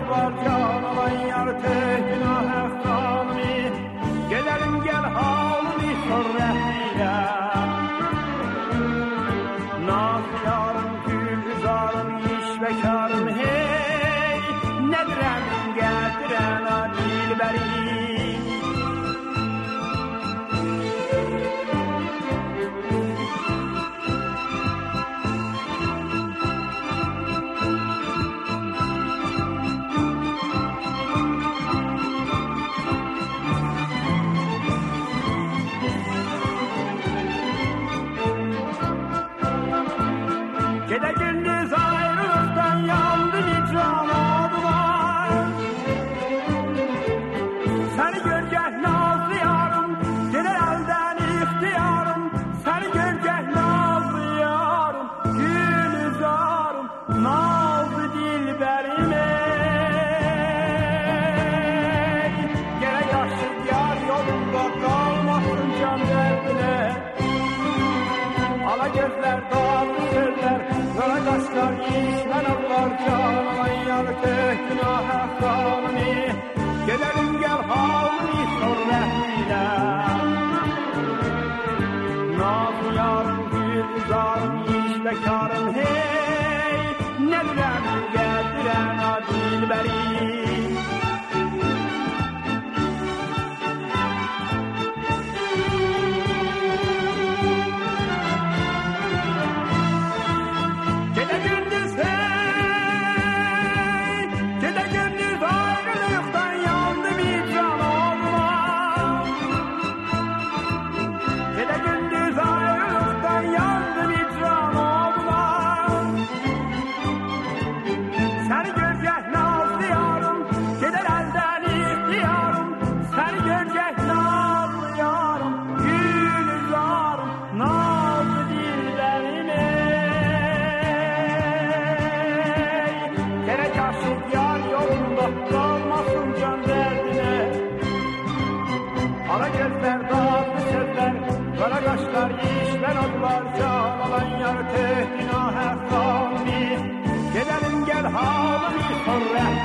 oldular can alan yar tehdina heftanımı. Gelelim gel halımı sor rehmiyle. Naz yarım gülzarım iş bekarım hey. Nedirem getiren dilberi. Gece gündüz ayrılıktan yandım icran oldular. Seni görcek nazlı yarım, gelir elden ihtiyarım. Seni görcek nazlı yarım, gülizarım, nazlı dilberim ey. Gene yaşlı yar yolunda kalmasın can derdine. Ala gözler dağlı sözler, kara kaşlar işmen avlar can alan yar tehdina heftanımı. Gelelim gel halımı sor rehmiyle. Nazlı yarım gülzarım iş bekarım hey. Nedirem getiren dilberi. Kalmasın can derdine. Ala gözler dağlı sözler, kara kaşlar işler adlar can alan yar tehdina heftanımı. Gelelim gel halımı sor